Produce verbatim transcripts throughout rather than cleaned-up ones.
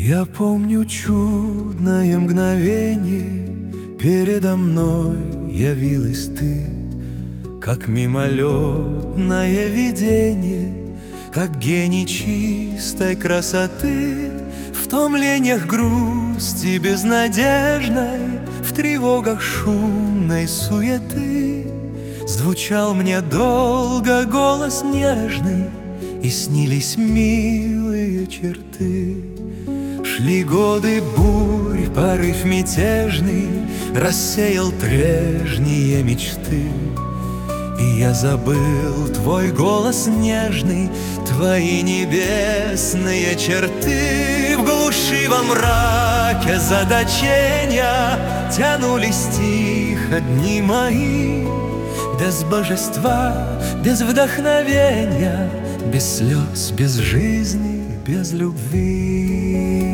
Я помню чудное мгновение, передо мной явилась ты, как мимолетное видение, как гений чистой красоты. В томлениях грусти безнадежной, в тревогах шумной суеты звучал мне долго голос нежный, и снились милые черты. Шли годы бурь, порыв мятежный рассеял прежние мечты, и я забыл твой голос нежный, твои небесные черты. В глуши во мраке заточения тянулись тихо дни мои, без божества, без вдохновения, без слез, без жизни, без любви.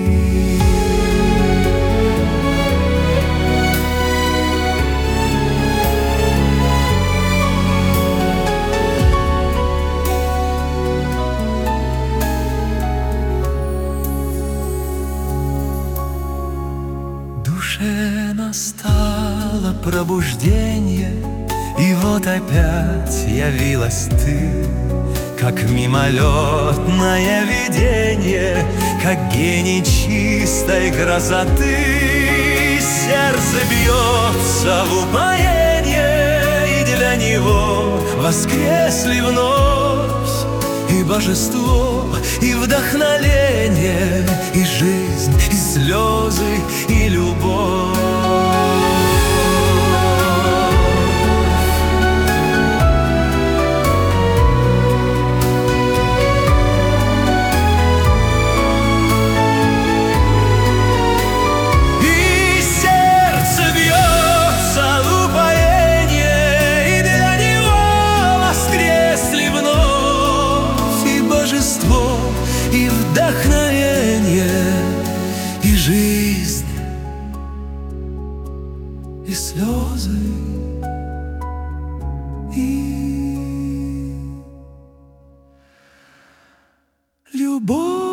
В душе настало пробуждение, и вот опять явилась ты, как мимолетное видение, как гений чистой красоты. Сердце бьется в упоенье, и для него воскресли вновь и божество, и вдохновение, и жизнь, и слезы, и любовь. И вдохновение, и жизнь, и слезы, и любовь.